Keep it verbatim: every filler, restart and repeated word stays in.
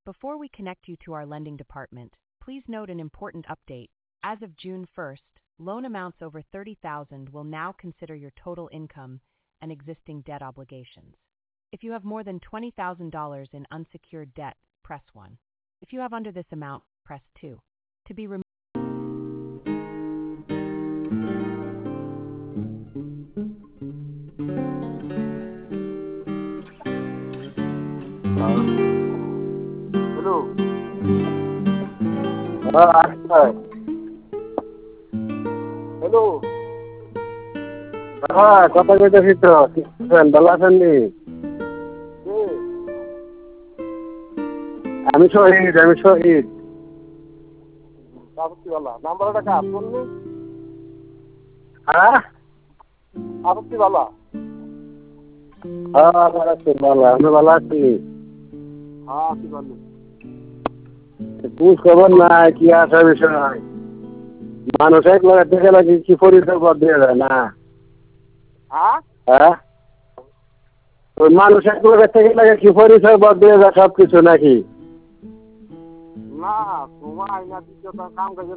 Before we connect you to our lending department, please note an important update. As of June first, loan amounts over thirty thousand dollars will now consider your total income and existing debt obligations. If you have more than twenty thousand dollars in unsecured debt, press one. If you have under this amount, press two. To be removed. Hello. Ah, hello. হ্যাঁ কথা কইতেছি তো ভালো আছেন নি? আমি শহীদ আমি শহীদ আপত্তিওয়ালা নাম্বারটা কা শুননি? হ্যাঁ আপত্তিওয়ালা হ্যাঁ ভালো আছি ভালো আমি ভালো আছি। হ্যাঁ কি বললি? খোঁজ খবর নাই কি আসা বিষয় মানুষ এক লাখ থেকে নাকি কি পরিচয় পদ দিয়ে যায় না? হ্যাঁ হ্যাঁ ওই মানুষ এক লাখ থেকে নাকি কি পরিচয় পদ দিয়ে যায় সব কিছু নাকি? না তোমার আইনা দিতে কাম কাজ